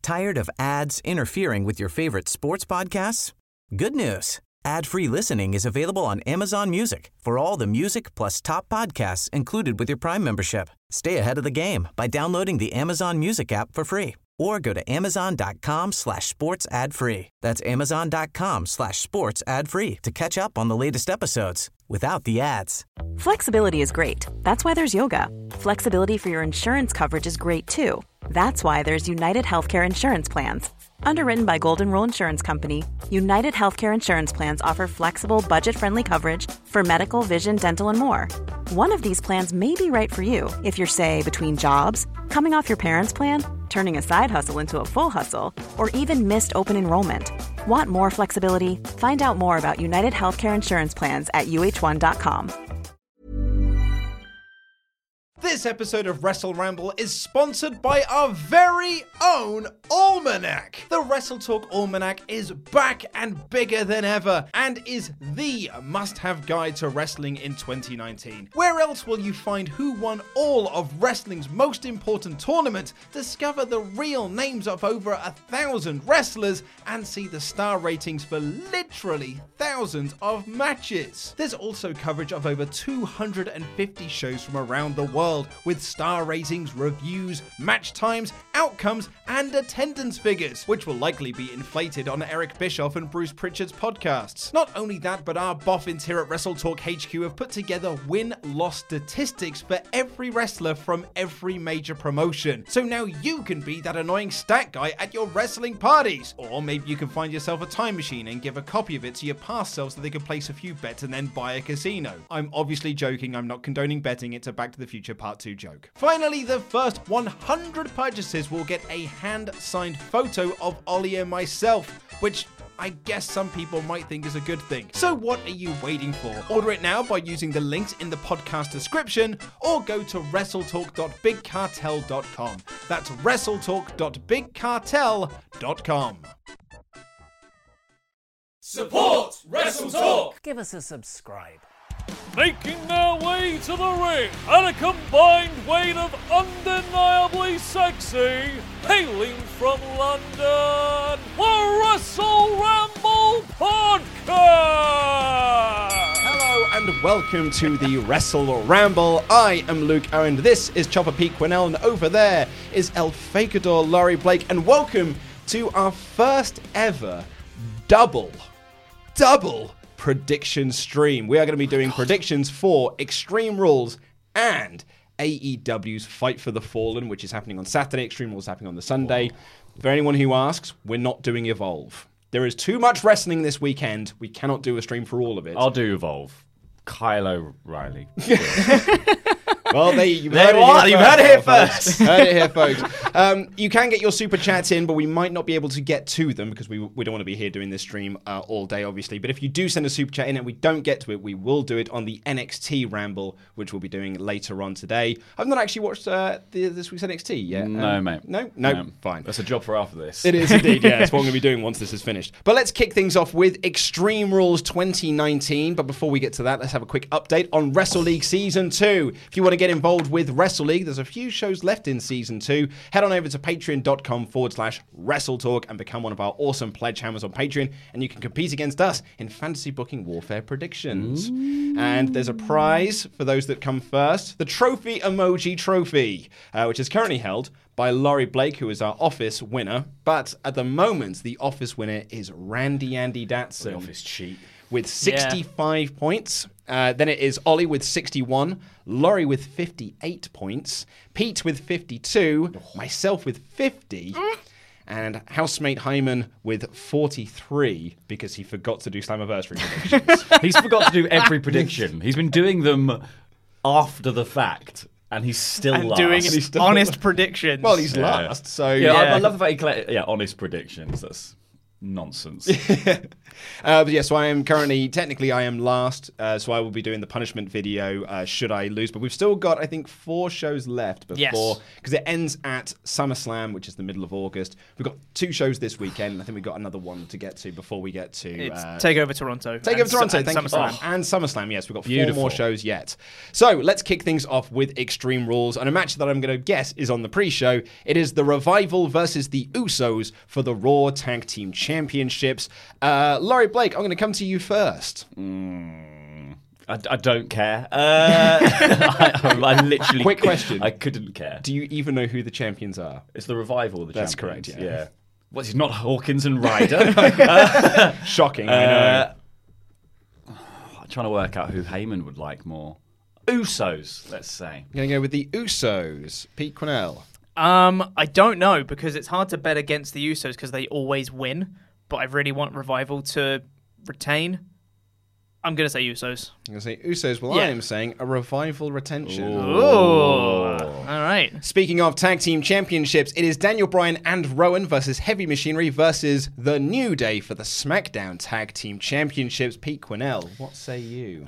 Tired of ads interfering with your favorite sports podcasts? Good news. Ad-free listening is available on Amazon Music for all the music plus top podcasts included with your Prime membership. Stay ahead of the game by downloading the Amazon Music app for free or go to amazon.com/sports ad free. That's amazon.com/sports ad free to catch up on the latest episodes without the ads. Flexibility is great. That's why there's yoga. Flexibility for your insurance coverage is great too. That's why there's United Healthcare Insurance Plans. Underwritten by Golden Rule Insurance Company, United Healthcare Insurance Plans offer flexible, budget-friendly coverage for medical, vision, dental, and more. One of these plans may be right for you if you're, say, between jobs, coming off your parents' plan, turning a side hustle into a full hustle, or even missed open enrollment. Want more flexibility? Find out more about United Healthcare Insurance Plans at uh1.com. This episode of Wrestle Ramble is sponsored by our very own Almanac. The Wrestle Talk Almanac is back and bigger than ever and is the must-have guide to wrestling in 2019. Where else will you find who won all of wrestling's most important tournaments, discover the real names of over 1,000 wrestlers, and see the star ratings for literally thousands of matches? There's also coverage of over 250 shows from around the world, with star ratings, reviews, match times, outcomes, and attendance figures, which will likely be inflated on Eric Bischoff and Bruce Pritchard's podcasts. Not only that, but our boffins here at Wrestle Talk HQ have put together win-loss statistics for every wrestler from every major promotion. So now you can be that annoying stat guy at your wrestling parties. Or maybe you can find yourself a time machine and give a copy of it to your past self so they can place a few bets and then buy a casino. I'm obviously joking, I'm not condoning betting, it's a Back to the Future Part 2 joke. Finally, the first 100 purchases will get a hand-signed photo of Ollie and myself, which I guess some people might think is a good thing. So what are you waiting for? Order it now by using the links in the podcast description or go to wrestletalk.bigcartel.com. That's wrestletalk.bigcartel.com. Support Wrestle Talk! Give us a subscribe. Making their way to the ring at a combined weight of undeniably sexy, hailing from London, the Wrestle Ramble Podcast! Hello and welcome to the Wrestle Ramble. I am Luke Owen, this is Chopper Pete Quinnell, and over there is El Fakador Laurie Blake, and welcome to our first ever double prediction stream. We are going to be doing predictions for Extreme Rules and AEW's Fight for the Fallen, which is happening on Saturday. Extreme Rules happening on the Sunday. For anyone who asks, we're not doing Evolve. There is too much wrestling this weekend. We cannot do a stream for all of it. I'll do Evolve. Kyle O'Reilly. Well, you've heard it here first. Heard it here, folks. You can get your super chats in, but we might not be able to get to them because we don't want to be here doing this stream all day, obviously. But if you do send a super chat in and we don't get to it, we will do it on the NXT Ramble, which we'll be doing later on today. I've not actually watched this week's NXT yet. No, mate. No, fine. That's a job for after this. It is indeed, yeah. It's what I'm going to be doing once this is finished. But let's kick things off with Extreme Rules 2019. But before we get to that, let's have a quick update on Wrestle League Season 2. If you want to get involved with Wrestle League, there's a few shows left in Season 2. Head on over to patreon.com/WrestleTalk and become one of our awesome pledge hammers on Patreon, and you can compete against us in Fantasy Booking Warfare predictions. And there's a prize for those that come first, the Trophy Emoji Trophy, which is currently held by Laurie Blake, who is our office winner. But at the moment, the office winner is Randy Andy Datsun. The office cheat. With 65 points. Then it is Ollie with 61, Laurie with 58 points, Pete with 52, myself with 50, and housemate Hyman with 43 because he forgot to do Slammiversary predictions. He's forgot to do every prediction. He's been doing them after the fact. And he's still last. Doing honest predictions. Well, he's last, so I love the fact he collected honest predictions. nonsense. But yeah, so I am technically I am last, so I will be doing the punishment video should I lose. But we've still got, I think, 4 shows left before, because it ends at SummerSlam, which is the middle of August. We've got 2 shows this weekend, and I think we've got another one to get to before we get to... It's TakeOver Toronto. TakeOver Toronto, and thank SummerSlam. you. And SummerSlam, yes. We've got 4 Beautiful. more shows yet. So let's kick things off with Extreme Rules, and a match that I'm going to guess is on the pre-show. It is the Revival versus the Usos for the Raw Tag Team Championships. Laurie Blake, I'm going to come to you first. I don't care. I literally... Quick question. I couldn't care. Do you even know who the champions are? It's the Revival, the That's champions. correct, yeah. What's he, not Hawkins and Ryder? Shocking, I know. I'm trying to work out who Heyman would like more. Usos, let's say. I'm going to go with the Usos. Pete Quinnell. I don't know, because it's hard to bet against the Usos because they always win, but I really want Revival to retain. I'm going to say Usos. I'm going to say Usos. Well, Yeah. I am saying a Revival retention. Ooh. All right. Speaking of tag team championships, it is Daniel Bryan and Rowan versus Heavy Machinery versus The New Day for the SmackDown Tag Team Championships. Pete Quinnell, what say you?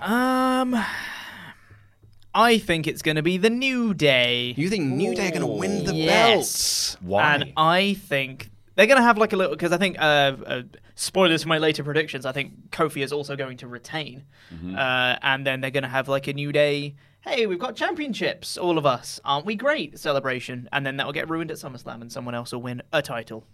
I think it's going to be the New Day. You think New Day are going to win the Yes. belts? Why? And I think they're going to have like a little, because I think, spoilers for my later predictions, I think Kofi is also going to retain. And then they're going to have like a New Day, hey, we've got championships, all of us. Aren't we great? Celebration. And then that will get ruined at SummerSlam and someone else will win a title.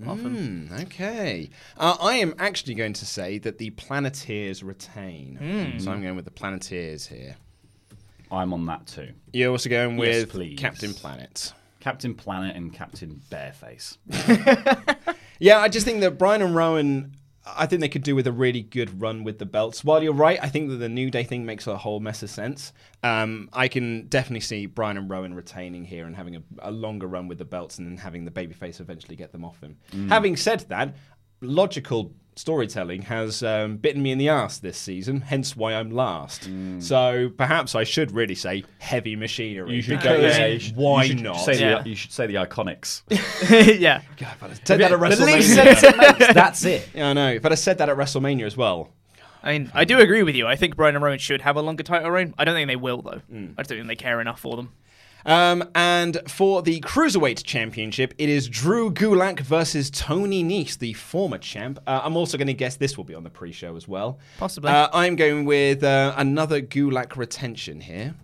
Okay. I am actually going to say that the Planeteers retain. So I'm going with the Planeteers here. I'm on that too. You're also going with please. Captain Planet. Captain Planet and Captain Bareface. Yeah, I just think that Bryan and Rowan, I think they could do with a really good run with the belts. While you're right, I think that the New Day thing makes a whole mess of sense. I can definitely see Bryan and Rowan retaining here and having a longer run with the belts and then having the babyface eventually get them off him. Having said that, logical storytelling has bitten me in the arse this season, hence why I'm last. So perhaps I should really say Heavy Machinery. You should because go. Yeah, you should, why you should not? Say Yeah. you should say the Iconics. Yeah. God, if I'd have said that at The least WrestleMania. sense it makes. That's it. Yeah, I know. If I'd have said that at WrestleMania as well. I mean, I do agree with you. I think Bryan and Rowan should have a longer title reign. I don't think they will, though. I just don't think they care enough for them. And for the Cruiserweight Championship, it is Drew Gulak versus Tony Nese, the former champ. I'm also going to guess this will be on the pre-show as well. Possibly. I'm going with another Gulak retention here.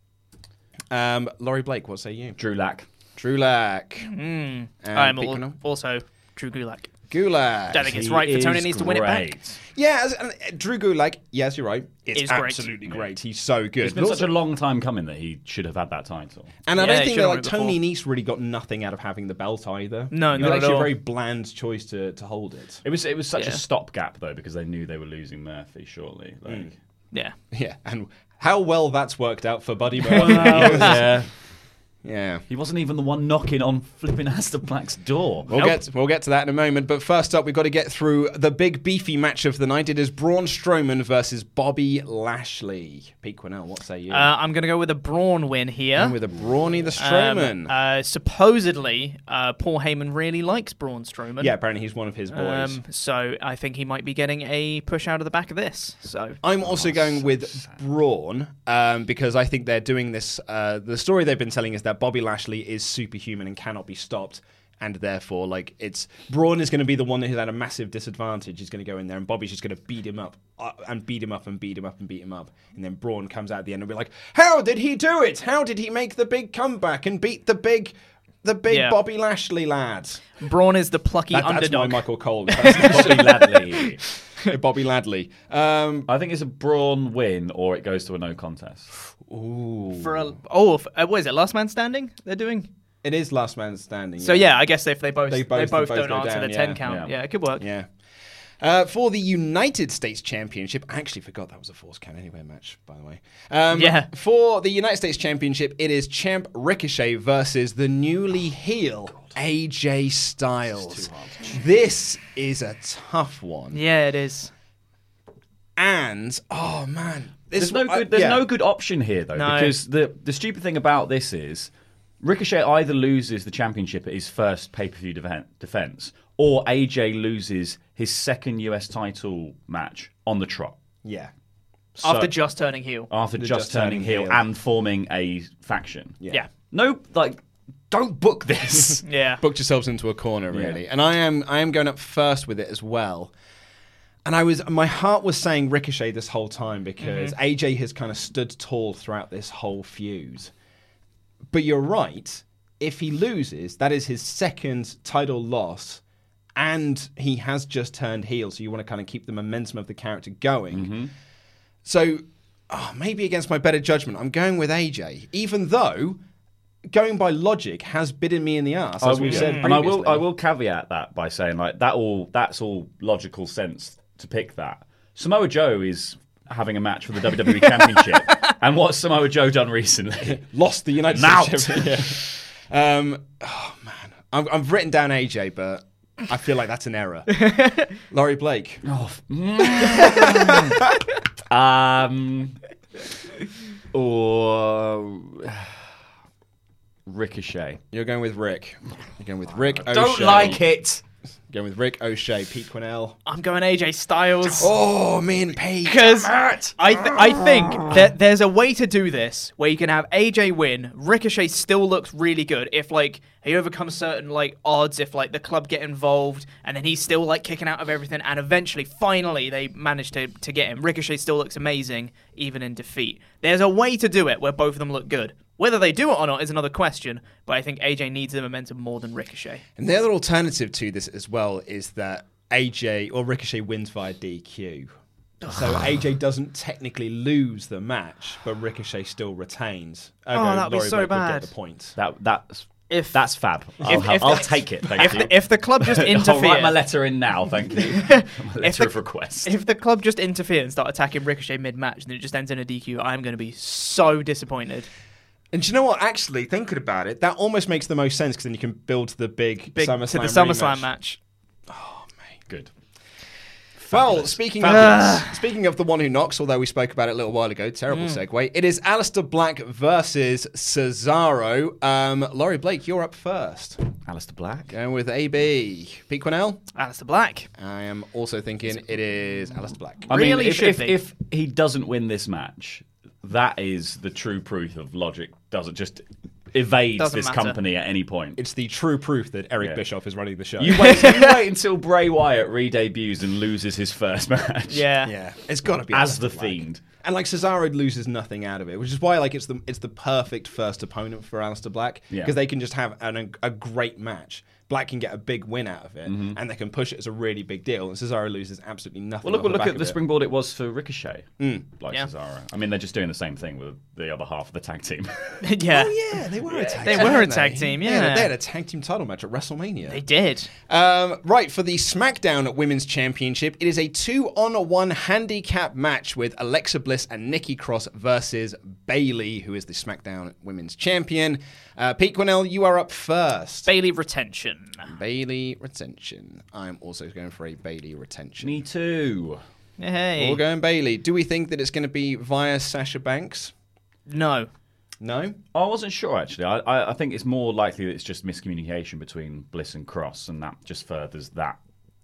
Laurie Blake, what say you? Drew Lack. Drew Lack. I'm also Drew Gulak. Gulak. Don't think it's right for Tony Nese to win it back. Yeah, Drew Gulak, yes, you're right. It's Is great. absolutely great. He's so good. It's been such a long time coming that he should have had that title. And I Yeah, don't he think should've that won like it Tony Nese really got nothing out of having the belt either. No, it was not at actually all. a very bland choice to hold it. It was such a Yeah. stopgap though because they knew they were losing Murphy shortly. Like, Yeah. Yeah, and how well that's worked out for Buddy Murphy. yeah. Yeah. He wasn't even the one knocking on flipping Aleister Black's door. We'll get to that in a moment, but first up, we've got to get through the big beefy match of the night. It is Braun Strowman versus Bobby Lashley. Pete Quinnell, what say you? I'm going to go with a Braun win here. And with a Brawny the Strowman. Supposedly, Paul Heyman really likes Braun Strowman. Yeah, apparently he's one of his boys. So I think he might be getting a push out of the back of this. So I'm also going with Braun because I think they're doing this. The story they've been telling is that Bobby Lashley is superhuman and cannot be stopped, and therefore, like, it's Braun is going to be the one who's at a massive disadvantage. He's going to go in there, and Bobby's just going to beat him up and beat him up and beat him up and beat him up, and then Braun comes out at the end and be like, "How did he do it? How did he make the big comeback and beat the big Yeah. Bobby Lashley lad?" Braun is the plucky That's underdog. my Michael Cole. Bobby Ladley. Bobby Ladley. I think it's a Braun win or it goes to a no contest. What is it? Last Man Standing? They're doing. It is Last Man Standing. So yeah, I guess if they both both don't go answer down, the 10 yeah. count, Yeah. yeah, it could work. Yeah. For the United States Championship, I actually forgot that was a Force Count Anywhere match, by the way. Yeah. For the United States Championship, it is Champ Ricochet versus the newly heel AJ Styles. This is a tough one. Yeah, it is. And, oh man. There's no good option here though, No. because the stupid thing about this is Ricochet either loses the championship at his first pay-per-view defense, or AJ loses his second US title match on the trot. Yeah. After just turning heel. After just turning heel and forming a faction. Yeah. No, don't book this. Yeah. Booked yourselves into a corner, really. And I am going up first with it as well. And my heart was saying Ricochet this whole time because AJ has kind of stood tall throughout this whole feud. But you're right. If he loses, that is his second title loss, and he has just turned heel. So you want to kind of keep the momentum of the character going. So maybe against my better judgment, I'm going with AJ, even though going by logic has bitten me in the ass, as we've said and previously. I will caveat that by saying that's all logical sense to pick that. Samoa Joe is having a match for the WWE Championship, and what's Samoa Joe done recently? Lost the United States Championship. Oh man, I've written down AJ, but I feel like that's an error. Laurie Blake. Or Ricochet. You're going with Rick. You're going with Rick O'Shea. Don't like it. Going with Rick O'Shea, Pete Quinnell. I'm going AJ Styles. Oh, me and Pete. Because I think that there's a way to do this where you can have AJ win. Ricochet still looks really good if he overcomes certain odds, if the club get involved, and then he's still kicking out of everything, and eventually, finally, they manage to get him. Ricochet still looks amazing, even in defeat. There's a way to do it where both of them look good. Whether they do it or not is another question, but I think AJ needs the momentum more than Ricochet. And the other alternative to this as well is that AJ or Ricochet wins via DQ. So AJ doesn't technically lose the match, but Ricochet still retains. That'd be so Blake would bad. Get the point. That's fab. I'll take it. Thank you. If the club just interferes, I'll write my letter in now. Thank you. My letter of request. If the club just interfere and start attacking Ricochet mid-match, and it just ends in a DQ, I'm going to be so disappointed. And do you know what? Actually, thinking about it, that almost makes the most sense because then you can build to the big SummerSlam to the SummerSlam rematch. match. Oh, mate. Good. Well, speaking of the one who knocks, although we spoke about it a little while ago, terrible segue, it is Aleister Black versus Cesaro. Laurie Blake, you're up first. Aleister Black. Going with AB. Pete Quinnell? Aleister Black. I am also thinking it is Aleister Black. I mean, if he doesn't win this match, that is the true proof of logic. Doesn't just evades Doesn't this matter. company at any point. It's the true proof that Eric Bischoff is running the show. You wait until Bray Wyatt re-debuts and loses his first match. Yeah. It's got to be As Aleister the Black. Fiend. And Cesaro loses nothing out of it, which is why it's the perfect first opponent for Aleister Black because they can just have a great match. Black can get a big win out of it, and they can push it as a really big deal. And Cesaro loses absolutely nothing. Well, look back at of the it. springboard it was for Ricochet, Yeah. Cesaro. I mean, they're just doing the same thing with the other half of the tag team. Yeah. Oh yeah, they were a tag. They team, were a weren't tag they? team, They yeah. had a tag team title match at WrestleMania. They did. Right, for the SmackDown Women's Championship, it is a 2-on-1 handicap match with Alexa Bliss and Nikki Cross versus Bayley, who is the SmackDown Women's Champion. Pete Quinnell, you are up first. Bayley retention. Bayley retention. I'm also going for a Bayley retention. Me too. Hey. We're going Bayley. Do we think that it's going to be via Sasha Banks? No. No? I wasn't sure, actually. I think it's more likely that it's just miscommunication between Bliss and Cross, and that just furthers that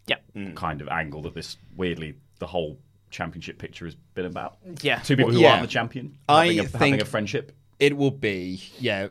kind of angle that the whole championship picture has been about. Yeah. Two people who aren't the champion having a friendship. It will be,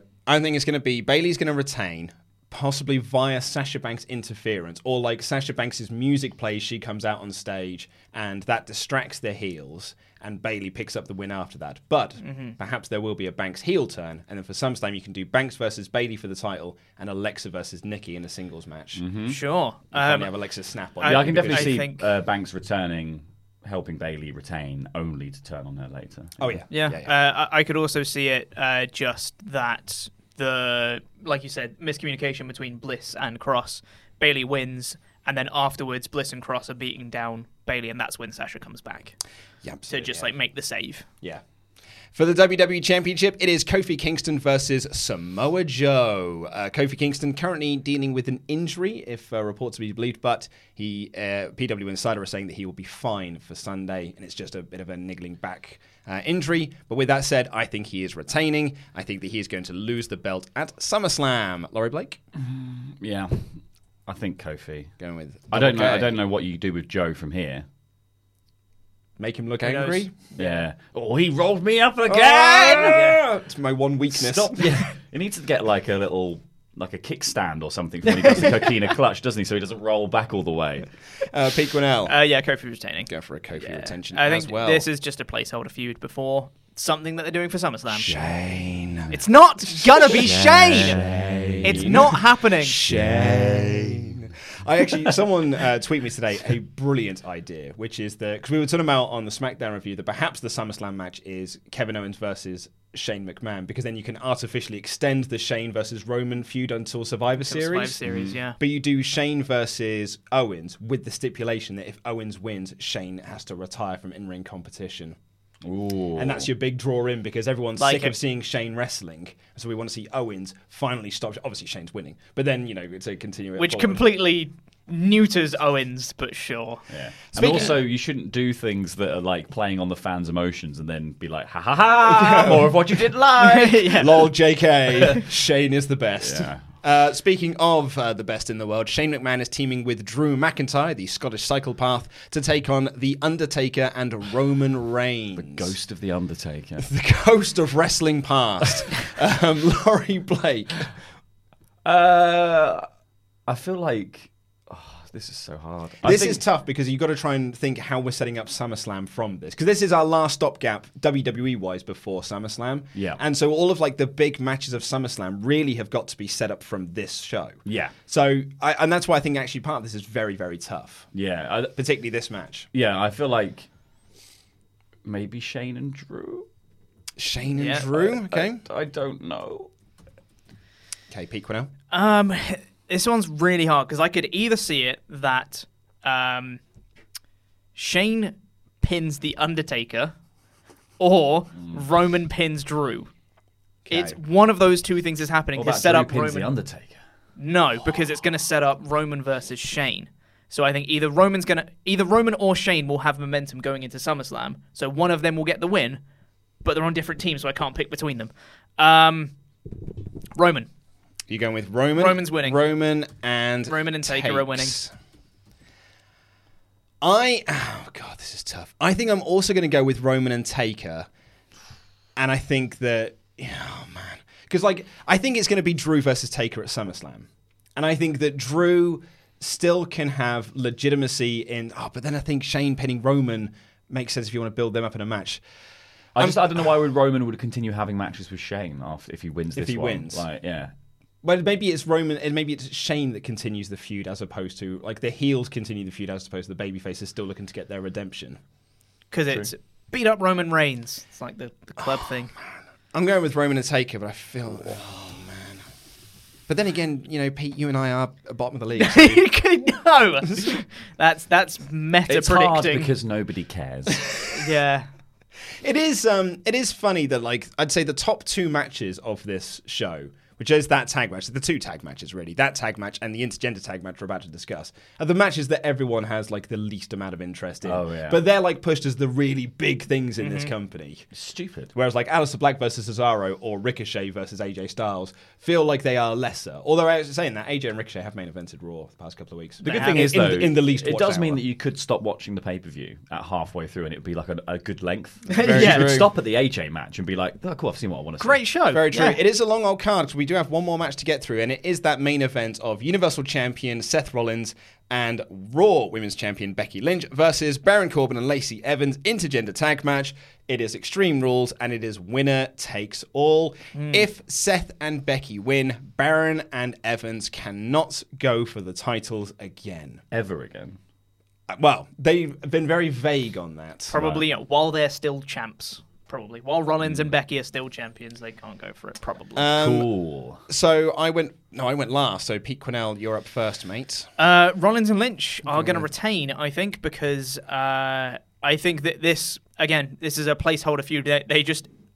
I think it's going to be Bayley's going to retain, possibly via Sasha Banks' interference, or Sasha Banks' music plays, she comes out on stage, and that distracts their heels, and Bayley picks up the win after that. But perhaps there will be a Banks heel turn, and then for SummerSlam you can do Banks versus Bayley for the title, and Alexa versus Nikki in a singles match. Sure. Finally have Alexa snap on. Yeah, I can because- definitely see Banks returning, helping Bayley retain, only to turn on her later. Oh yeah. Yeah. I could also see it just that like you said, miscommunication between Bliss and Cross. Bayley wins, and then afterwards Bliss and Cross are beating down Bayley, and that's when Sasha comes back. Yeah, To just make the save. Yeah. For the WWE Championship, it is Kofi Kingston versus Samoa Joe. Kofi Kingston currently dealing with an injury, if reports to be believed, but PW Insider is saying that he will be fine for Sunday, and it's just a bit of a niggling back injury. But with that said, I think he is retaining. I think that he is going to lose the belt at SummerSlam. Laurie Blake? Yeah, I think Kofi. Going with I don't know what you do with Joe from here. Make him look angry? Yeah. Oh, he rolled me up again! It's my one weakness. Stop. Yeah. He needs to get like a kickstand or something when he does the coquina clutch, doesn't he? So he doesn't roll back all the way. Pete Quinnell. Yeah, Kofi retaining. Go for a Kofi retention I think as well. this is just a placeholder feud before something that they're doing for SummerSlam. Shane. It's not gonna be Shane! It's not happening. Shane. Someone tweeted me today a brilliant idea, which is that, because we were talking about on the SmackDown review, that perhaps the SummerSlam match is Kevin Owens versus Shane McMahon, because then you can artificially extend the Shane versus Roman feud until Survivor Series. Yeah. But you do Shane versus Owens with the stipulation that if Owens wins, Shane has to retire from in-ring competition. Ooh. And that's your big draw in, because everyone's Like sick of seeing Shane wrestling. So we want to see Owens finally stop. Obviously, Shane's winning. But then, it's a continuing. Which completely neuters Owens, but sure. Yeah. And also, you shouldn't do things that are like playing on the fans' emotions and then be like, ha ha ha, more of what you did like. Yeah. Lol, JK. Shane is the best. Yeah. Speaking of the best in the world, Shane McMahon is teaming with Drew McIntyre, the Scottish psychopath, to take on The Undertaker and Roman Reigns. The ghost of The Undertaker. The ghost of wrestling past. Laurie Blake. I feel like... this is so hard. This is tough, because you've got to try and think how we're setting up SummerSlam from this. Because this is our last stopgap, WWE-wise, before SummerSlam. Yeah. And so all of the big matches of SummerSlam really have got to be set up from this show. Yeah. So, and that's why I think actually part of this is very, very tough. Yeah. Particularly this match. Yeah, I feel like maybe Shane and Drew? Shane and Drew? Okay. I don't know. Okay, Pete Quinnell. This one's really hard, because I could either see it that Shane pins The Undertaker or Roman pins Drew. Okay. It's one of those two things is happening to set up Roman. The Undertaker? No, because it's going to set up Roman versus Shane. So I think either Roman or Shane will have momentum going into SummerSlam. So one of them will get the win, but they're on different teams, so I can't pick between them. Roman. You're going with Roman? Roman's winning. Roman and Taker are winning. Oh God, this is tough. I think I'm also going to go with Roman and Taker. And I think that, because I think it's going to be Drew versus Taker at SummerSlam. And I think that Drew still can have legitimacy in, but then I think Shane pinning Roman makes sense if you want to build them up in a match. I don't know why Roman would continue having matches with Shane if he wins this one. If he wins. Yeah. Well, maybe it's Roman, and maybe it's Shane that continues the feud, as opposed to the heels continue the feud, as opposed to the babyfaces still looking to get their redemption. Because it's beat up Roman Reigns. It's like the club thing. Man. I'm going with Roman and Taker, but I feel, man. But then again, Pete, you and I are at bottom of the league. So. No, that's meta it's predicting. Hard because nobody cares. Yeah. It is funny that I'd say the top two matches of this show, which is that tag match, the two tag matches really, that tag match and the intergender tag match we're about to discuss, are the matches that everyone has the least amount of interest in. Oh, yeah. But they're pushed as the really big things in this company. Stupid. Whereas Aleister Black versus Cesaro or Ricochet versus AJ Styles feel like they are lesser. Although I was saying that AJ and Ricochet have main evented Raw the past couple of weeks. The good thing is, though, in the least it does mean hour. that you could stop watching the pay-per-view at halfway through and it would be a good length. Very Yeah. You true. could stop at the AJ match and be like, oh, cool, I've seen what I want to see. Great show. Very true. Yeah. It is a long old card, because we do have one more match to get through, and it is that main event of Universal Champion Seth Rollins and Raw Women's Champion Becky Lynch versus Baron Corbin and Lacey Evans intergender tag match. It is Extreme Rules, and it is winner takes all. If Seth and Becky win, Baron and Evans cannot go for the titles again. Ever again. Well, they've been very vague on that. Probably while they're still champs. Probably. While Rollins and Becky are still champions, they can't go for it, probably. Cool. So I went last. So Pete Quinnell, you're up first, mate. Rollins and Lynch are going to retain, I think, because I think that this is a placeholder feud. They just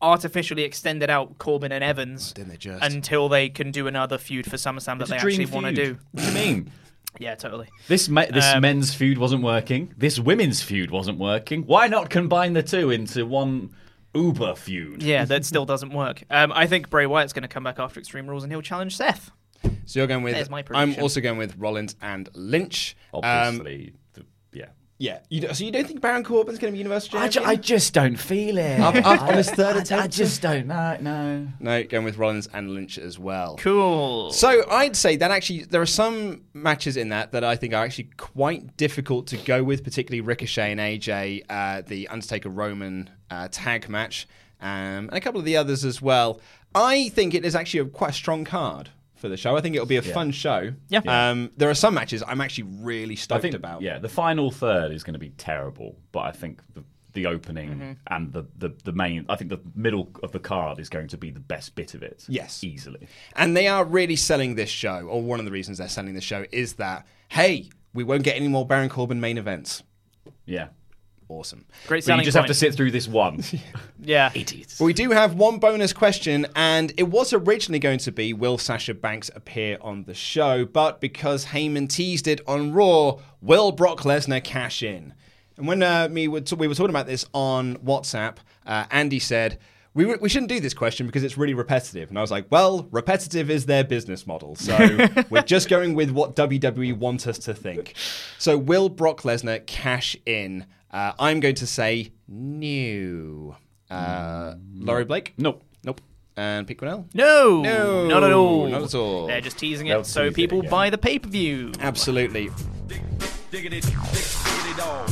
artificially extended out Corbin and Evans Didn't they just? until they can do another feud for SummerSlam that It's they a dream actually want to feud. do. What do you mean? Yeah, totally. This men's feud wasn't working. This women's feud wasn't working. Why not combine the two into one Uber feud? Yeah, that still doesn't work. I think Bray Wyatt's going to come back after Extreme Rules and he'll challenge Seth. So you're going with... There's my I'm prediction. also going with Rollins and Lynch. Obviously, Yeah. So you don't think Baron Corbin's going to be Universal Champion? I just don't feel it. On his third attempt? I just don't. No. No, going with Rollins and Lynch as well. Cool. So I'd say that actually there are some matches in that I think are actually quite difficult to go with, particularly Ricochet and AJ, the Undertaker-Roman tag match, and a couple of the others as well. I think it is actually quite a strong card for the show. I think it'll be a fun show. Yeah. There are some matches I'm actually really stoked about. Yeah, the final third is going to be terrible, but I think the opening and the main, I think the middle of the card is going to be the best bit of it. Yes. Easily. And they are really selling this show, or one of the reasons they're selling this show is that, hey, we won't get any more Baron Corbin main events. Yeah. Awesome. Great But selling you just point. have to sit through this one. Yeah. Idiots. But we do have one bonus question, and it was originally going to be, will Sasha Banks appear on the show? But because Heyman teased it on Raw, will Brock Lesnar cash in? And when we were talking about this on WhatsApp, Andy said, we shouldn't do this question because it's really repetitive. And I was like, well, repetitive is their business model. So we're just going with what WWE want us to think. So will Brock Lesnar cash in? I'm going to say no. Laurie Blake? Nope. Nope. And Pete Quinnell? No. No. Not at all. Not at all. They're just teasing They'll it so tease it people again. buy the pay-per-view. Absolutely. Diggity dog.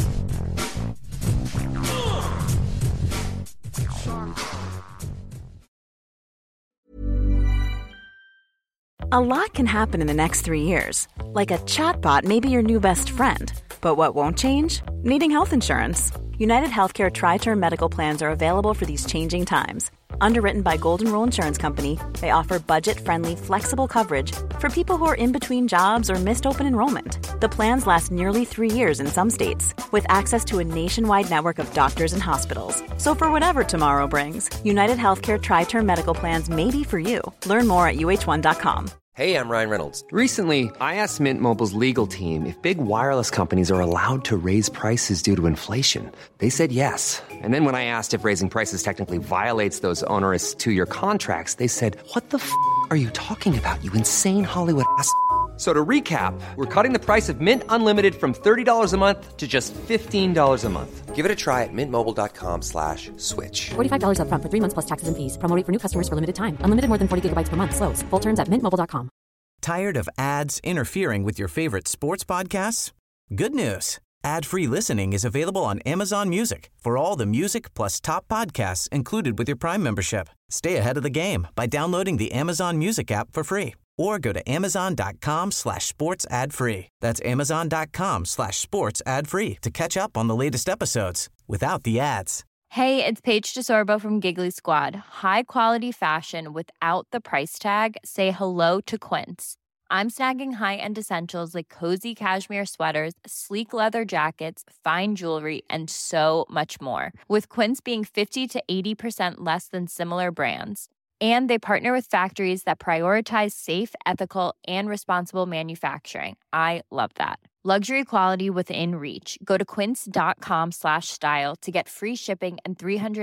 A lot can happen in the next 3 years. Like a chatbot may be your new best friend. But what won't change? Needing health insurance. United Healthcare Tri-Term Medical Plans are available for these changing times. Underwritten by Golden Rule Insurance Company, they offer budget-friendly, flexible coverage for people who are in between jobs or missed open enrollment. The plans last nearly 3 years in some states, with access to a nationwide network of doctors and hospitals. So for whatever tomorrow brings, United Healthcare Tri-Term Medical Plans may be for you. Learn more at uh1.com. Hey, I'm Ryan Reynolds. Recently, I asked Mint Mobile's legal team if big wireless companies are allowed to raise prices due to inflation. They said yes. And then when I asked if raising prices technically violates those onerous 2-year contracts, they said, what the f*** are you talking about, you insane Hollywood ass f- So to recap, we're cutting the price of Mint Unlimited from $30 a month to just $15 a month. Give it a try at mintmobile.com/switch. $45 up front for 3 months plus taxes and fees. Promo rate for new customers for limited time. Unlimited more than 40 gigabytes per month. Slows full terms at mintmobile.com. Tired of ads interfering with your favorite sports podcasts? Good news. Ad-free listening is available on Amazon Music for all the music plus top podcasts included with your Prime membership. Stay ahead of the game by downloading the Amazon Music app for free or go to amazon.com/sports ad free. That's amazon.com/sports ad free to catch up on the latest episodes without the ads. Hey, it's Paige DeSorbo from Giggly Squad. High quality fashion without the price tag. Say hello to Quince. I'm snagging high-end essentials like cozy cashmere sweaters, sleek leather jackets, fine jewelry, and so much more. With Quince being 50 to 80% less than similar brands. And they partner with factories that prioritize safe, ethical, and responsible manufacturing. I love that. Luxury quality within reach. Go to quince.com/style to get free shipping and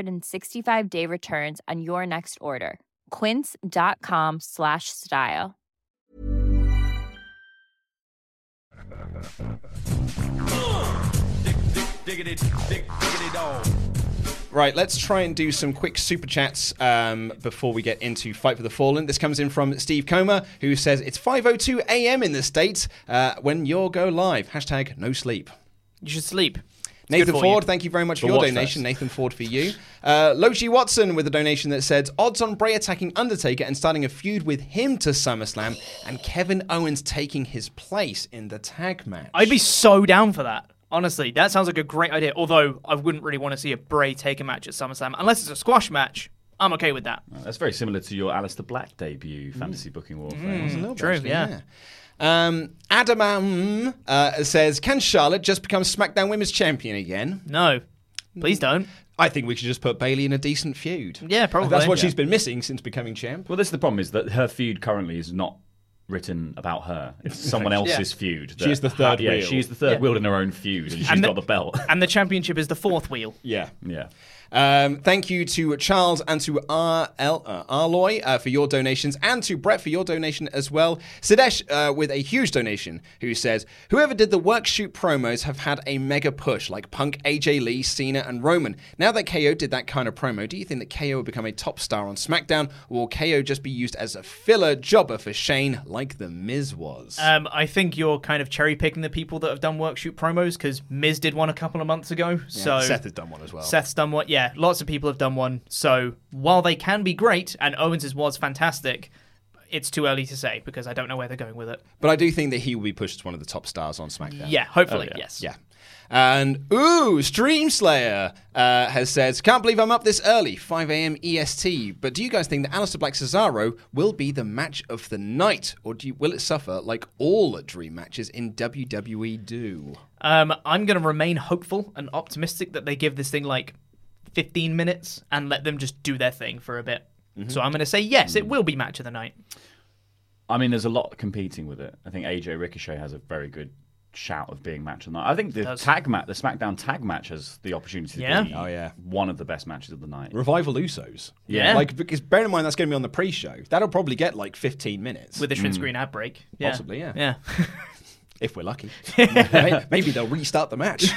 365-day returns on your next order. Quince.com/style. Diggity dog. Right, let's try and do some quick super chats before we get into Fight for the Fallen. This comes in from Steve Comer, who says, it's 5:02 a.m. in the States when you'll go live. Hashtag no sleep. You should sleep. It's Nathan good for Ford, you. thank you very much for But your watch donation. first. Nathan Ford for you. Logie Watson with a donation that said, odds on Bray attacking Undertaker and starting a feud with him to SummerSlam and Kevin Owens taking his place in the tag match. I'd be so down for that. Honestly, that sounds like a great idea. Although I wouldn't really want to see a Bray take a match at SummerSlam unless it's a squash match. I'm okay with that. That's very similar to your Alistair Black debut, Fantasy Booking Warfare. True, yeah. Adam says, can Charlotte just become SmackDown Women's Champion again? No. Please don't. I think we should just put Bayley in a decent feud. Yeah, probably. That's what she's been missing since becoming champ. Well, this is the problem, is that her feud currently is not written about her. It's someone else's feud. She's the third wheel. She's the third wheel in her own feud, and she's got the belt. And the championship is the fourth wheel. Yeah. Yeah. Thank you to Charles and to Arloy for your donations, and to Brett for your donation as well. Sidesh with a huge donation, who says, whoever did the work shoot promos have had a mega push, like Punk, AJ Lee, Cena, and Roman. Now that KO did that kind of promo, do you think that KO will become a top star on SmackDown, or will KO just be used as a filler jobber for Shane, like The Miz was? I think you're kind of cherry picking the people that have done work shoot promos, because Miz did one a couple of months ago. So Seth has done one as well. Seth's done one. Yeah, lots of people have done one. So while they can be great, and Owens' was fantastic, it's too early to say because I don't know where they're going with it. But I do think that he will be pushed as one of the top stars on SmackDown. Yeah, hopefully, yes. Yeah. And, Stream Slayer has said, can't believe I'm up this early, 5 a.m. EST, but do you guys think that Aleister Black Cesaro will be the match of the night, or will it suffer like all dream matches in WWE do? I'm going to remain hopeful and optimistic that they give this thing like 15 minutes and let them just do their thing for a bit. Mm-hmm. So I'm going to say yes, it will be match of the night. I mean, there's a lot competing with it. I think AJ Ricochet has a very good shout of being match of the night. I think the SmackDown tag match has the opportunity to be one of the best matches of the night. Revival Usos. Yeah. Like, because bear in mind that's going to be on the pre-show. That'll probably get like 15 minutes. With the shin screen ad break. Yeah. Possibly, yeah. Yeah. If we're lucky. Maybe they'll restart the match.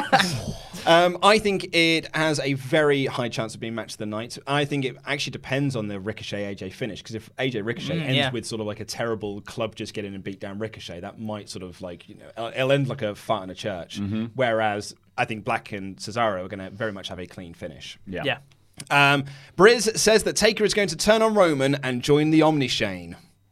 I think it has a very high chance of being match of the night. I think it actually depends on the Ricochet AJ finish, because if AJ Ricochet ends with sort of like a terrible club just get in and beat down Ricochet, that might sort of like, it'll end like a fart in a church. Mm-hmm. Whereas I think Black and Cesaro are going to very much have a clean finish. Yeah. Briz says that Taker is going to turn on Roman and join the Omni Shane.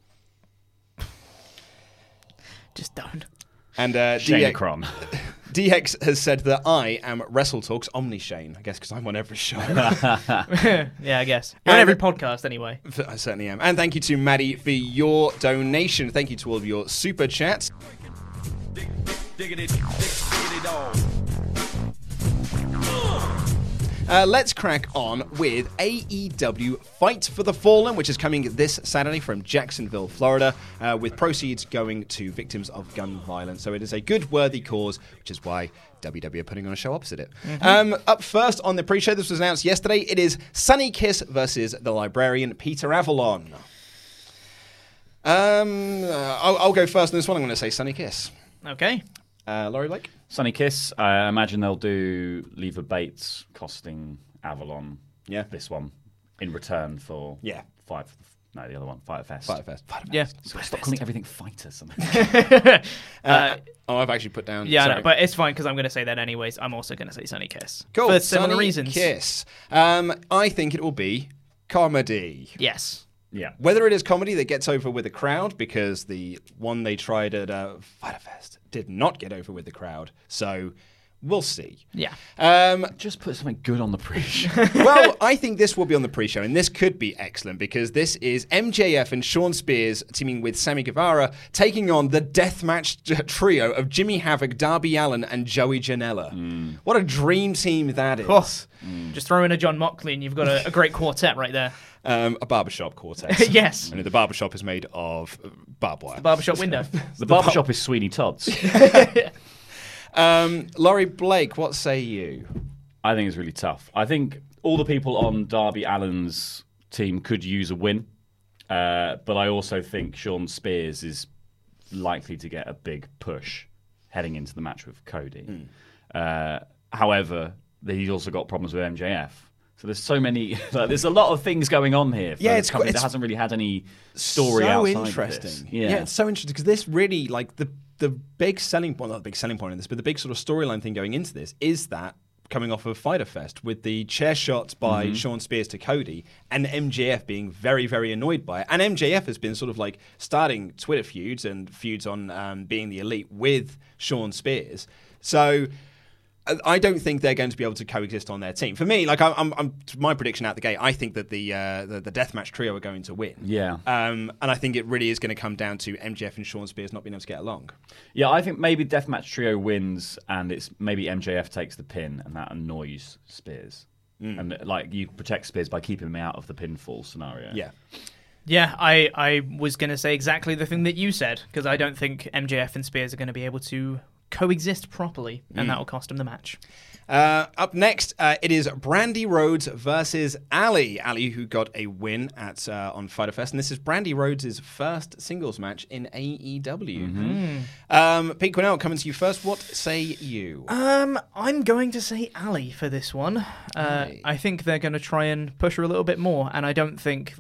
Just don't. And Shane-a-cron. DX has said that I am WrestleTalk's Omni Shane. I guess because I'm on every show. Yeah, I guess. On every podcast, anyway. I certainly am. And thank you to Maddie for your donation. Thank you to all of your super chats. Diggity dog. Let's crack on with AEW Fight for the Fallen, which is coming this Saturday from Jacksonville, Florida, with proceeds going to victims of gun violence. So it is a good, worthy cause, which is why WWE are putting on a show opposite it. Mm-hmm. Up first on the pre-show, this was announced yesterday, it is Sonny Kiss versus the librarian Peter Avalon. I'll go first on this one. I'm going to say Sonny Kiss. Okay. Laurie Blake? Sonny Kiss. I imagine they'll do Leva Bates costing Avalon this one in return for the other one, Fighter Fest. Yeah. Stop calling everything Fighter something. I've actually put down... Yeah, I know, but it's fine because I'm going to say that anyways. I'm also going to say Sonny Kiss. Cool. For similar Sonny reasons. Kiss. I think it will be comedy. Yes. Yeah. Whether it is comedy that gets over with the crowd, because the one they tried at Fighter Fest did not get over with the crowd, so we'll see. Yeah. Just put something good on the pre-show. Well, I think this will be on the pre-show, and this could be excellent, because this is MJF and Shawn Spears teaming with Sammy Guevara, taking on the deathmatch trio of Jimmy Havoc, Darby Allin, and Joey Janela. What a dream team that is. Just throw in a John Moxley and you've got a great quartet right there. A barbershop quartet. Yes. And the barbershop is made of barbed wire. The barbershop window. The barbershop is Sweeney Todd's. Laurie Blake, what say you? I think it's really tough. I think all the people on Darby Allin's team could use a win. But I also think Shawn Spears is likely to get a big push heading into the match with Cody. However, he's also got problems with MJF. So there's so many. There's a lot of things going on here. Yeah, it's that hasn't really had any story outside interesting. Of this. Yeah, it's so interesting because this really, like, the big selling point, not the big selling point in this, but the big sort of storyline thing going into this is that coming off of Fyter Fest with the chair shots by Shawn Spears to Cody and MJF being very, very annoyed by it. And MJF has been sort of like starting Twitter feuds and feuds on being the elite with Shawn Spears. So I don't think they're going to be able to coexist on their team. For me, like I'm my prediction out the gate, I think that the deathmatch trio are going to win. Yeah. And I think it really is going to come down to MJF and Shawn Spears not being able to get along. Yeah, I think maybe deathmatch trio wins, and it's maybe MJF takes the pin, and that annoys Spears. And like you protect Spears by keeping him out of the pinfall scenario. Yeah. Yeah, I was going to say exactly the thing that you said, because I don't think MJF and Spears are going to be able to coexist properly, and that will cost him the match. Up next, it is Brandy Rhodes versus Ali. Ali, who got a win on Fyter Fest, and this is Brandy Rhodes' first singles match in AEW. Pete Quinnell, coming to you first. What say you? I'm going to say Ali for this one. I think they're going to try and push her a little bit more, and I think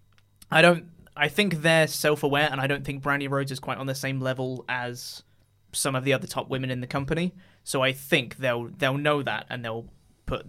they're self-aware, and I don't think Brandy Rhodes is quite on the same level as some of the other top women in the company. So I think they'll know that, and they'll put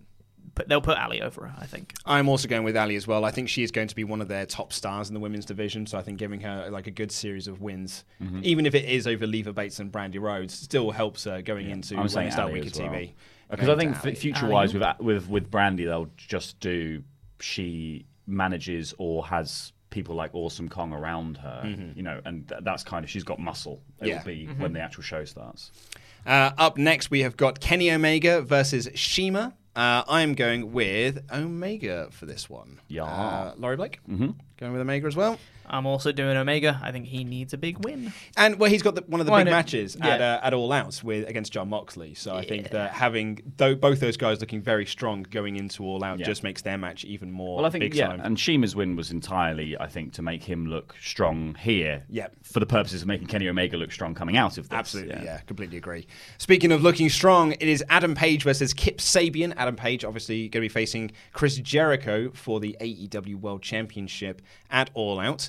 Ali over her, I think. I'm also going with Ali as well. I think she is going to be one of their top stars in the women's division, so I think giving her like a good series of wins, even if it is over Leva Bates and Brandy Rhodes, still helps her going into Wednesday Week of TV. Because I think future-wise with Brandy, they'll just do she manages or has people like Awesome Kong around her, and that's kind of, she's got muscle. It'll be when the actual show starts. Up next, we have got Kenny Omega versus Shima. I'm going with Omega for this one. Yeah. Laurie Blake? Going with Omega as well. I'm also doing Omega. I think he needs a big win. And he's got one of the big matches at All Out against Jon Moxley. So I think that having both those guys looking very strong going into All Out just makes their match even more. Well, I think big time. And Shima's win was entirely, I think, to make him look strong here. Yeah. For the purposes of making Kenny Omega look strong coming out of this. Absolutely, yeah, completely agree. Speaking of looking strong, it is Adam Page versus Kip Sabian. Adam Page obviously going to be facing Chris Jericho for the AEW World Championship at All Out.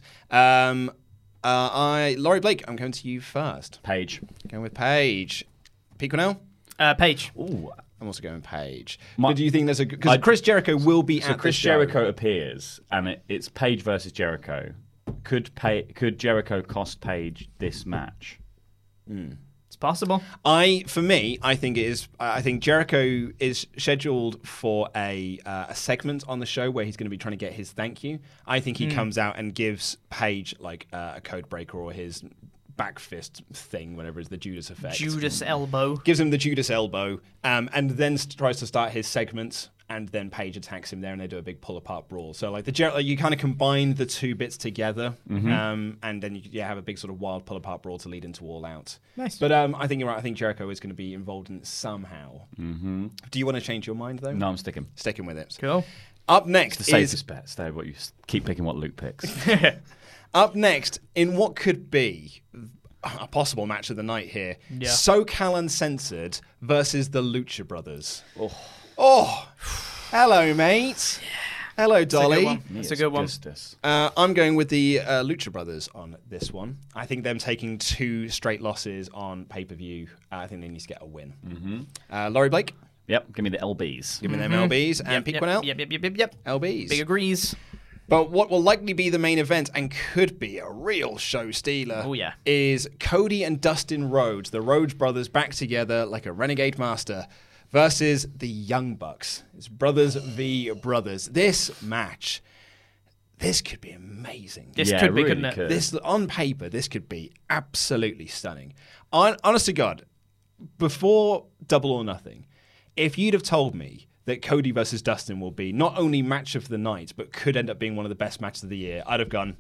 Laurie Blake, I'm going to you first. Page. Going with Page. Pete Quinnell? Page. Ooh, I'm also going Page. But do you think there's because Chris Jericho will be at Chris the show. Jericho appears, and it's Page versus Jericho. Could Jericho cost Page this match? It's possible. I think it is. I think Jericho is scheduled for a segment on the show where he's going to be trying to get his thank you. I think he comes out and gives Page like a code breaker or his back fist thing, whatever it is, the Judas effect. Judas elbow. Gives him the Judas elbow, and then tries to start his segment. And then Page attacks him there, and they do a big pull-apart brawl. So, like you kind of combine the two bits together, and then you have a big sort of wild pull-apart brawl to lead into All Out. Nice. But I think you're right. I think Jericho is going to be involved in it somehow. Do you want to change your mind though? No, I'm sticking with it. Cool. Up next it's the safest bet. Stay what you keep picking what Luke picks. Up next, in what could be a possible match of the night here, SoCal Uncensored versus the Lucha Brothers. Oh, hello, mate. Hello, Dolly. That's a good one. I'm going with the Lucha Brothers on this one. I think them taking 2 straight losses on pay-per-view, I think they need to get a win. Laurie Blake? Yep, give me the LBs. Give me them LBs. And Pete Quinnell? Yep. LBs. Big agrees. But what will likely be the main event and could be a real show stealer is Cody and Dustin Rhodes, the Rhodes brothers back together like a renegade master, versus the Young Bucks. It's brothers v. brothers. This match, this could be amazing. This could be, couldn't it? This, on paper, this could be absolutely stunning. Honest to God, before Double or Nothing, if you'd have told me that Cody versus Dustin will be not only match of the night, but could end up being one of the best matches of the year, I'd have gone,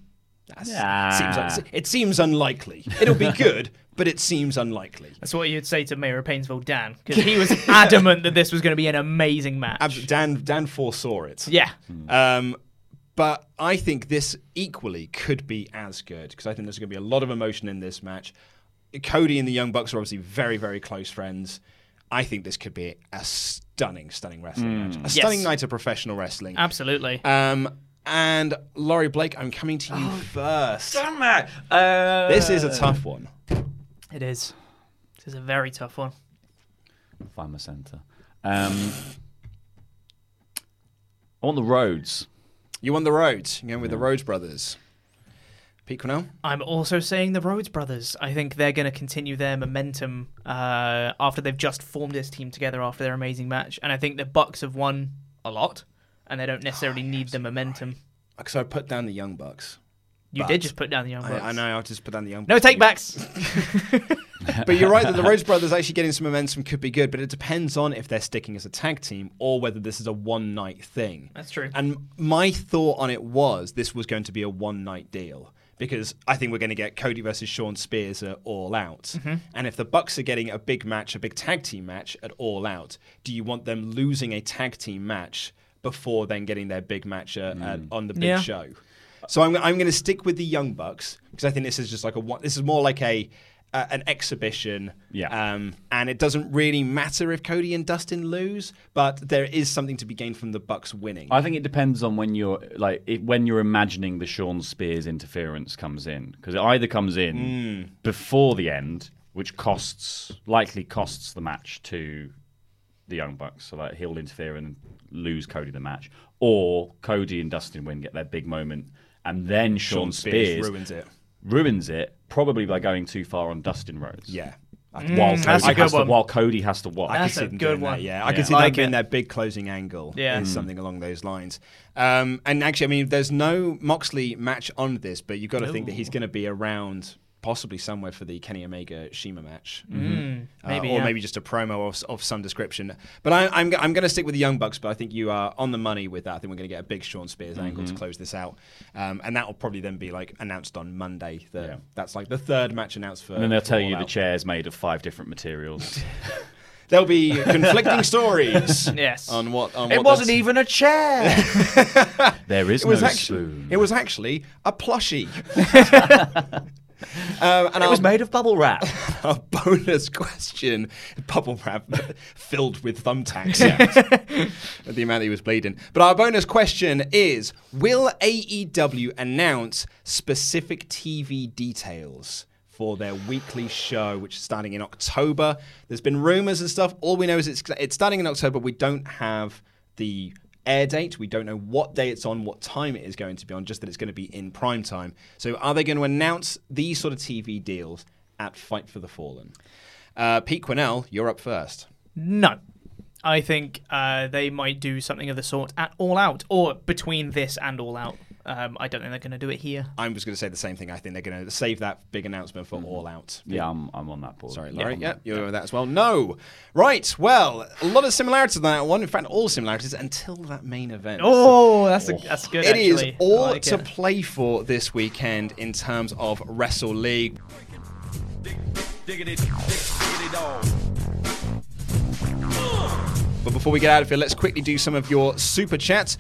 it seems unlikely. It'll be good, but it seems unlikely. That's what you'd say to Mayor of Painesville Dan, because he was adamant that this was going to be an amazing match. Dan foresaw it. Yeah. But I think this equally could be as good, because I think there's going to be a lot of emotion in this match. Cody and the Young Bucks are obviously very, very close friends. I think this could be a stunning wrestling match. A stunning night of professional wrestling. Absolutely. And Laurie Blake, I'm coming to you first. Damn it! This is a tough one. It is. This is a very tough one. Find my centre. I want the Rhodes. You want the Rhodes? You're going with the Rhodes brothers. Pete Quinnell? I'm also saying the Rhodes brothers. I think they're going to continue their momentum after they've just formed this team together after their amazing match. And I think the Bucks have won a lot, and they don't necessarily need the momentum. Because I put down the Young Bucks. You did just put down the Young Bucks. I know, I just put down the Young Bucks. No take-backs! But you're right that the Rhodes brothers actually getting some momentum could be good, but it depends on if they're sticking as a tag team or whether this is a one-night thing. That's true. And my thought on it was this was going to be a one-night deal. Because I think we're going to get Cody versus Shawn Spears at All Out. Mm-hmm. And if the Bucks are getting a big match, a big tag team match at All Out, do you want them losing a tag team match before then getting their big match on the big show? So I'm going to stick with the Young Bucks because I think this is just like this is more like an exhibition. Yeah. And it doesn't really matter if Cody and Dustin lose, but there is something to be gained from the Bucks winning. I think it depends on when you're when you're imagining the Shawn Spears interference comes in, because it either comes in before the end, which likely costs the match to the Young Bucks, so like he'll interfere and lose Cody the match, or Cody and Dustin win, get their big moment, and then Shawn Spears ruins it, probably by going too far on Dustin Rhodes. Yeah. While Cody has to watch. I could see them doing that, yeah. I could see that being their big closing angle. Yeah. Something along those lines. And actually, I mean, there's no Moxley match on this, but you've got to think that he's going to be around possibly somewhere for the Kenny Omega Shima match. Maybe just a promo of some description. But I'm going to stick with the Young Bucks, but I think you are on the money with that. I think we're going to get a big Shawn Spears angle to close this out. And that will probably then be like announced on Monday. That's like the third match announced for. And then they'll tell you the chair's made of 5 different materials. There'll be conflicting stories. Yes. On what it wasn't even a chair. There is no spoon. It was actually a plushie. And it was made of bubble wrap. A bonus question, bubble wrap filled with thumbtacks. The amount that he was bleeding. But our bonus question is, will AEW announce specific TV details for their weekly show, which is starting in October? There's been rumors and stuff. All we know is it's starting in October. We don't have the air date. We don't know what day it's on, what time it is going to be on, just that it's going to be in prime time. So are they going to announce these sort of TV deals at Fight for the Fallen? Pete Quinnell, you're up first. No. I think they might do something of the sort at All Out, or between this and All Out. I don't think they're going to do it here. I'm just going to say the same thing. I think they're going to save that big announcement for All Out. Yeah, I'm on that board. Sorry, Laurie. Yeah, you're with that as well. No. Right. Well, a lot of similarities to that one. In fact, all similarities until that main event. Oh, that's good, It actually. is all to play for this weekend in terms of Wrestle League. Diggity dog. But before we get out of here, let's quickly do some of your super chats.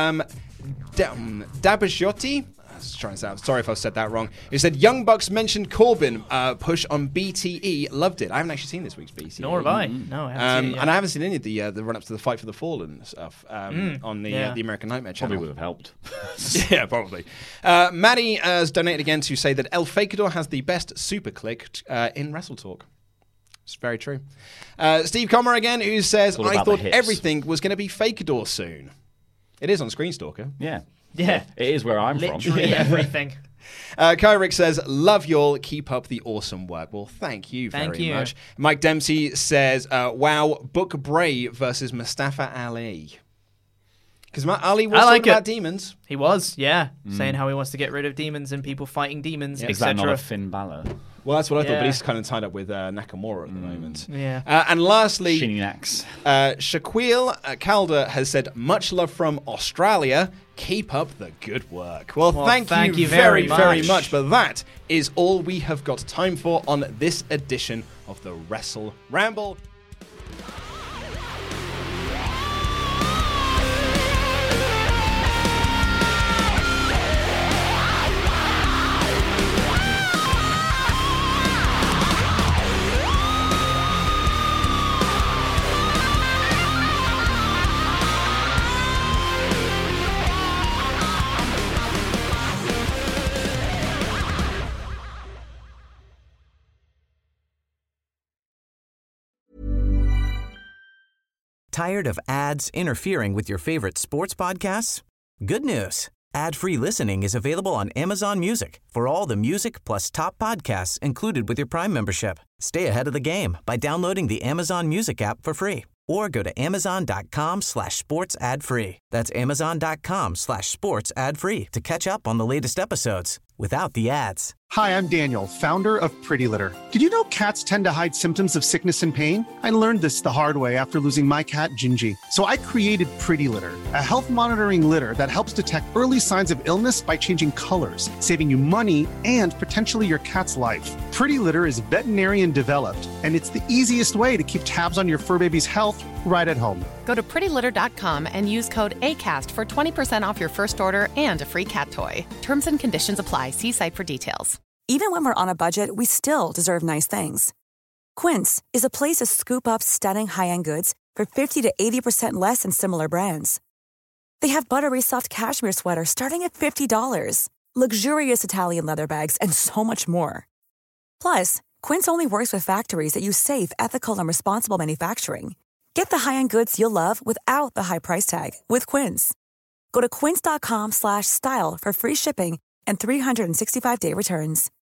Dabashotti, sorry if I said that wrong. He said, Young Bucks mentioned Corbin push on BTE. Loved it. I haven't actually seen this week's BTE. Nor have I. No, I haven't seen it yet. And I haven't seen any of the run-ups to the Fight for the Fallen stuff on the American Nightmare channel. Probably would have helped. Yeah, probably. Maddie has donated again to say that El Fakador has the best super click in Wrestle Talk. It's very true. Steve Comer again, who says, I thought everything was going to be Fakador soon. It is on Screenstalker. Yeah. It is where I'm from. Literally everything. Kyrick says, love y'all. Keep up the awesome work. Well, thank you very much. Mike Dempsey says, wow, book Bray versus Mustafa Ali. Because Ali was talking about demons. He was, saying how he wants to get rid of demons and people fighting demons, etc. Is that not a Finn Balor? Well, that's what I thought, but he's kind of tied up with Nakamura at the moment. Yeah. And lastly, Shaquille Calder has said, much love from Australia. Keep up the good work. Well, thank you very, very much. But that is all we have got time for on this edition of the Wrestle Ramble. Tired of ads interfering with your favorite sports podcasts? Good news. Ad-free listening is available on Amazon Music for all the music plus top podcasts included with your Prime membership. Stay ahead of the game by downloading the Amazon Music app for free or go to amazon.com/sports ad free. That's amazon.com/sports ad free to catch up on the latest episodes without the ads. Hi, I'm Daniel, founder of Pretty Litter. Did you know cats tend to hide symptoms of sickness and pain? I learned this the hard way after losing my cat, Gingy. So I created Pretty Litter, a health monitoring litter that helps detect early signs of illness by changing colors, saving you money and potentially your cat's life. Pretty Litter is veterinarian developed, and it's the easiest way to keep tabs on your fur baby's health right at home. Go to prettylitter.com and use code ACAST for 20% off your first order and a free cat toy. Terms and conditions apply. See site for details. Even when we're on a budget, we still deserve nice things. Quince is a place to scoop up stunning high-end goods for 50 to 80% less than similar brands. They have buttery soft cashmere sweaters starting at $50, luxurious Italian leather bags, and so much more. Plus, Quince only works with factories that use safe, ethical, and responsible manufacturing. Get the high-end goods you'll love without the high price tag with Quince. Go to quince.com/style for free shipping and 365-day returns.